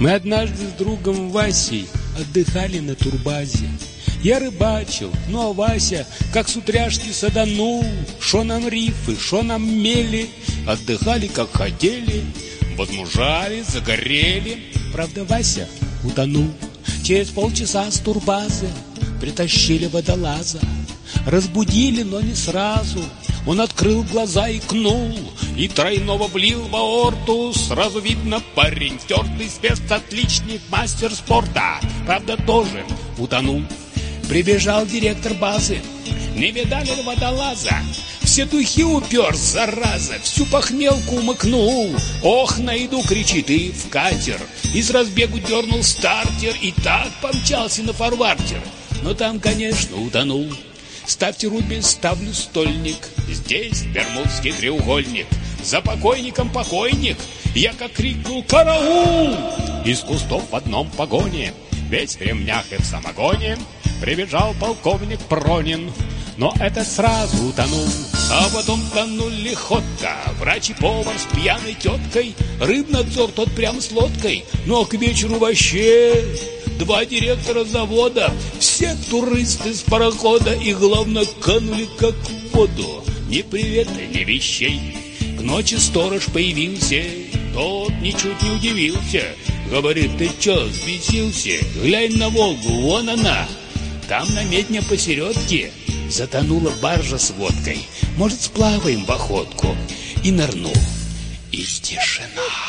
Мы однажды с другом Васей отдыхали на турбазе. Я рыбачил, ну а Вася, как с утряшки саданул. Шо нам рифы, шо нам мели, отдыхали, как хотели. Возмужали, загорели. Правда, Вася утонул. Через полчаса с турбазы притащили водолаза. Разбудили, но не сразу. Он открыл глаза и икнул, и тройного влил в аорту. Сразу видно, парень тертый, спец, отличник, мастер спорта. Правда, тоже утонул. Прибежал директор базы. Не видали ли водолаза? Все духи упер, зараза, всю похмелку умыкнул. Ох, на еду, кричит, и в катер. И с разбегу дернул стартер, и так помчался на фарвартер. Но там, конечно, утонул. Ставьте рубль, ставлю стольник. Здесь Бермудский треугольник. За покойником покойник. Я как крикнул «Караул!» Из кустов в одном погоне, весь в ремнях и в самогоне, прибежал полковник Пронин. Но это сразу утонул. А потом тонули ходка, врач и повар с пьяной теткой, рыбнадзор тот прям с лодкой. Но к вечеру вообще 2 директора завода, все туристы с парохода, и главное канули как в воду. Ни привета, ни вещей. К ночи сторож появился, тот ничуть не удивился. Говорит: ты чё, взбесился? Глянь на Волгу, вон она. Там на медне посередке затонула баржа с водкой. Может, сплаваем в охотку? И нырнул. И тишина.